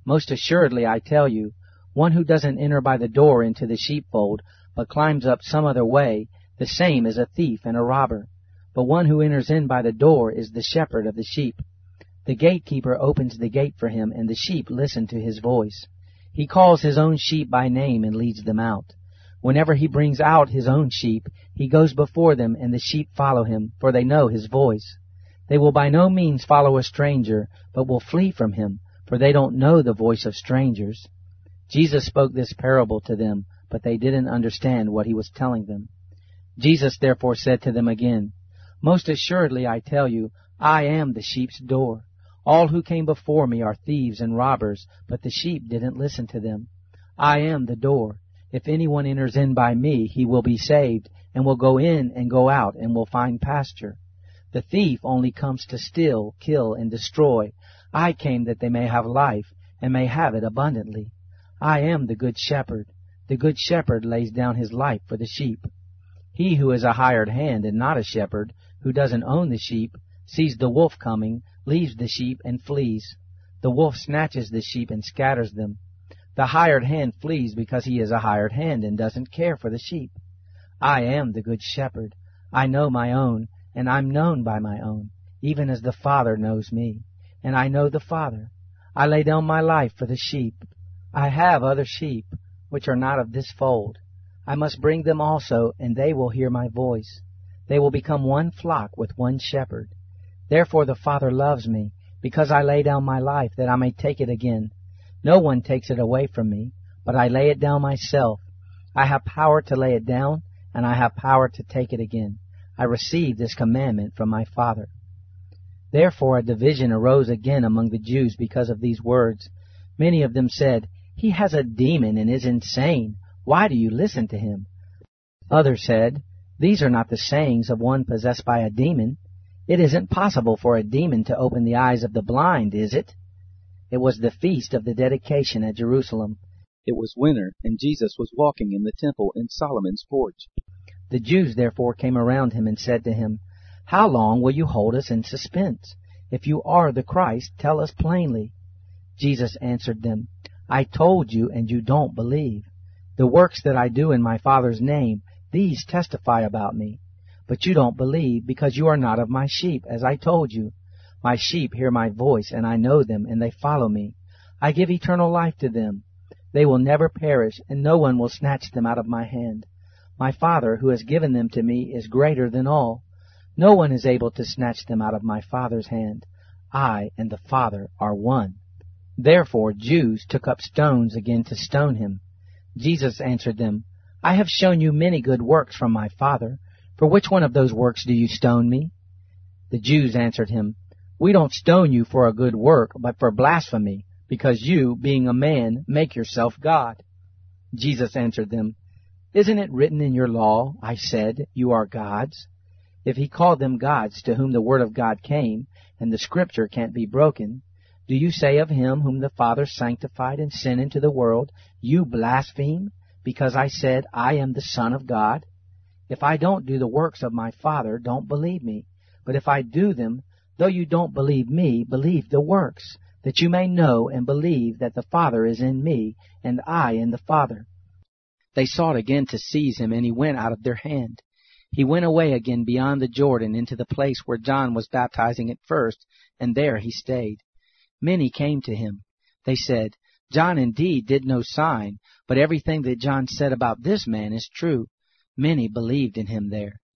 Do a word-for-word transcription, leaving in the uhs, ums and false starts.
Most assuredly I tell you, one who doesn't enter by the door into the sheepfold, but climbs up some other way, the same is a thief and a robber. But one who enters in by the door is the shepherd of the sheep. The gatekeeper opens the gate for him, and the sheep listen to his voice. He calls his own sheep by name and leads them out. Whenever he brings out his own sheep, he goes before them, and the sheep follow him, for they know his voice. They will by no means follow a stranger, but will flee from him, for they don't know the voice of strangers. Jesus spoke this parable to them, but they didn't understand what he was telling them. Jesus therefore said to them again, Most assuredly I tell you, I am the sheep's door. All who came before me are thieves and robbers, but the sheep didn't listen to them. I am the door. If anyone enters in by me, he will be saved, and will go in and go out, and will find pasture. The thief only comes to steal, kill, and destroy. I came that they may have life, and may have it abundantly. I am the good shepherd. The good shepherd lays down his life for the sheep. He who is a hired hand and not a shepherd, who doesn't own the sheep, sees the wolf coming, leaves the sheep, and flees. The wolf snatches the sheep and scatters them. The hired hand flees because he is a hired hand and doesn't care for the sheep. I am the good shepherd. I know my own, and I'm known by my own, even as the Father knows me, and I know the Father. I lay down my life for the sheep. I have other sheep, which are not of this fold. I must bring them also, and they will hear my voice. They will become one flock with one shepherd. Therefore the Father loves me, because I lay down my life, that I may take it again. No one takes it away from me, but I lay it down myself. I have power to lay it down, and I have power to take it again. I received this commandment from my Father. Therefore a division arose again among the Jews because of these words. Many of them said, He has a demon and is insane. Why do you listen to him? Others said, These are not the sayings of one possessed by a demon. It isn't possible for a demon to open the eyes of the blind, is it? It was the feast of the dedication at Jerusalem. It was winter, and Jesus was walking in the temple in Solomon's porch. The Jews therefore came around him and said to him, How long will you hold us in suspense? If you are the Christ, tell us plainly. Jesus answered them, I told you, and you don't believe. The works that I do in my Father's name, these testify about me. But you don't believe, because you are not of my sheep, as I told you. My sheep hear my voice, and I know them, and they follow me. I give eternal life to them. They will never perish, and no one will snatch them out of my hand. My Father, who has given them to me, is greater than all. No one is able to snatch them out of my Father's hand. I and the Father are one. Therefore Jews took up stones again to stone him. Jesus answered them, I have shown you many good works from my Father. For which one of those works do you stone me? The Jews answered him, We don't stone you for a good work, but for blasphemy, because you, being a man, make yourself God. Jesus answered them, Isn't it written in your law, I said, you are gods? If he called them gods to whom the word of God came, and the scripture can't be broken, do you say of him whom the Father sanctified and sent into the world, You blaspheme, because I said, I am the Son of God? If I don't do the works of my Father, don't believe me. But if I do them, though you don't believe me, believe the works, that you may know and believe that the Father is in me, and I in the Father. They sought again to seize him, and he went out of their hand. He went away again beyond the Jordan into the place where John was baptizing at first, and there he stayed. Many came to him. They said, John indeed did no sign, but everything that John said about this man is true. Many believed in him there.